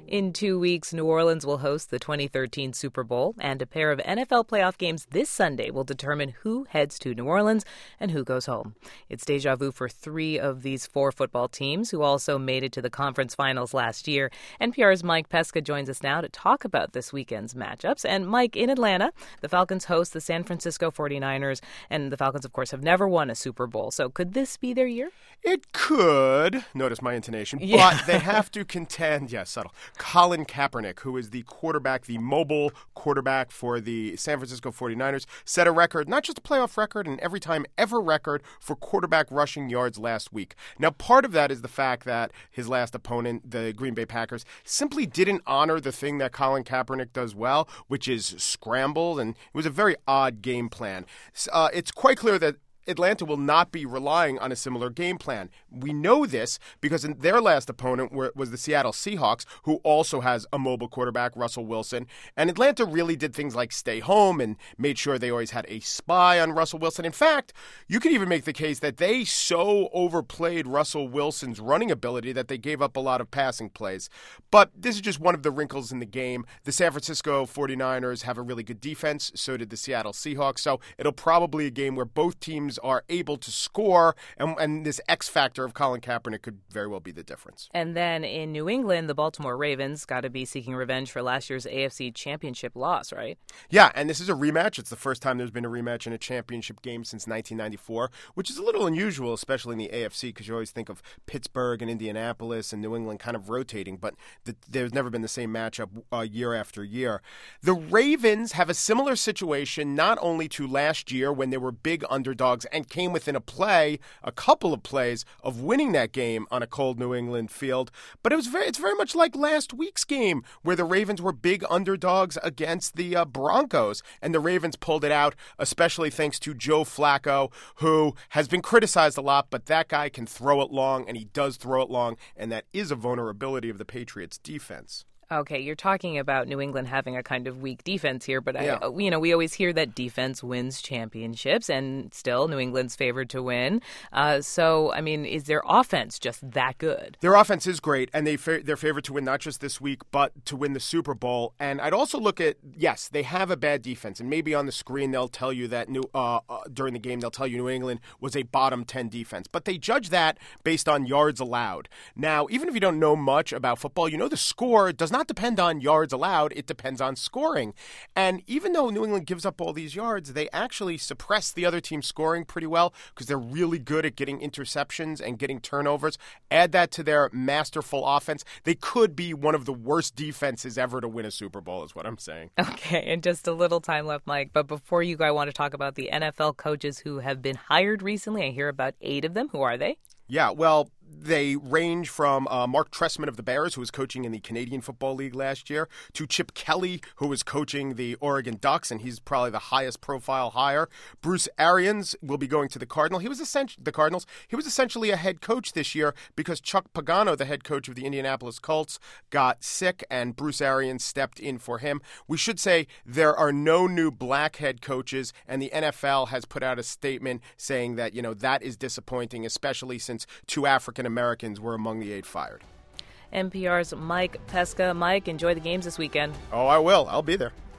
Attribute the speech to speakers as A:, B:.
A: In 2 weeks, New Orleans will host the 2013 Super Bowl, and a pair of NFL playoff games this Sunday will determine who heads to New Orleans and who goes home. It's deja vu for 3 of these 4 football teams, who also made it to the conference finals last year. NPR's Mike Pesca joins us now to talk about this weekend's matchups. And Mike, in Atlanta, the Falcons host the San Francisco 49ers, and the Falcons, of course, have never won a Super Bowl. So could this be their year?
B: It could. Notice my intonation.
A: Yeah.
B: But they have to contend, subtle, Colin Kaepernick, who is the quarterback, the mobile quarterback for the San Francisco 49ers, set a record, not just a playoff record, an every-time ever record for quarterback rushing yards last week. Now, part of that is the fact that his last opponent, the Green Bay Packers, simply didn't honor the thing that Colin Kaepernick does well, which is scramble, and it was a very odd game plan. It's quite clear that Atlanta will not be relying on a similar game plan. We know this because their last opponent was the Seattle Seahawks, who also has a mobile quarterback, Russell Wilson. And Atlanta really did things like stay home and made sure they always had a spy on Russell Wilson. In fact, you could even make the case that they so overplayed Russell Wilson's running ability that they gave up a lot of passing plays. But this is just one of the wrinkles in the game. The San Francisco 49ers have a really good defense. So did the Seattle Seahawks. So it'll probably be a game where both teams are able to score, and this X factor of Colin Kaepernick could very well be the difference.
A: And then in New England, the Baltimore Ravens got to be seeking revenge for last year's AFC Championship loss, right?
B: Yeah, and this is a rematch. It's the first time there's been a rematch in a championship game since 1994, which is a little unusual, especially in the AFC, because you always think of Pittsburgh and Indianapolis and New England kind of rotating, but there's never been the same matchup year after year. The Ravens have a similar situation not only to last year when they were big underdogs and came within a couple of plays of winning that game on a cold New England field. But it's very much like last week's game where the Ravens were big underdogs against the Broncos, and the Ravens pulled it out, especially thanks to Joe Flacco, who has been criticized a lot, but that guy can throw it long, and he does throw it long, and that is a vulnerability of the Patriots' defense.
A: Okay, you're talking about New England having a kind of weak defense here, but we always hear that defense wins championships, and still New England's favored to win. So, is their offense just that good?
B: Their offense is great, and they're favored to win not just this week, but to win the Super Bowl. And I'd also look at, yes, they have a bad defense, and maybe on the screen they'll tell you that during the game they'll tell you New England was a bottom 10 defense, but they judge that based on yards allowed. Now, even if you don't know much about football, you know the score does not depend on yards allowed, it depends on scoring. And even though New England gives up all these yards, they actually suppress the other team's scoring pretty well because they're really good at getting interceptions and getting turnovers. Add that to their masterful offense. They could be one of the worst defenses ever to win a Super Bowl, is what I'm saying.
A: Okay, and just a little time left, Mike. But before you go, I want to talk about the NFL coaches who have been hired recently. I hear about 8 of them. Who are they?
B: Yeah, well, they range from Mark Trestman of the Bears, who was coaching in the Canadian Football League last year, to Chip Kelly, who was coaching the Oregon Ducks, and he's probably the highest profile hire. Bruce Arians will be going to the Cardinals. He was essentially a head coach this year because Chuck Pagano, the head coach of the Indianapolis Colts, got sick, and Bruce Arians stepped in for him. We should say there are no new black head coaches, and the NFL has put out a statement saying that, that is disappointing, especially since 2 African Americans were among the 8 fired.
A: NPR's Mike Pesca. Mike, enjoy the games this weekend.
B: Oh, I will. I'll be there.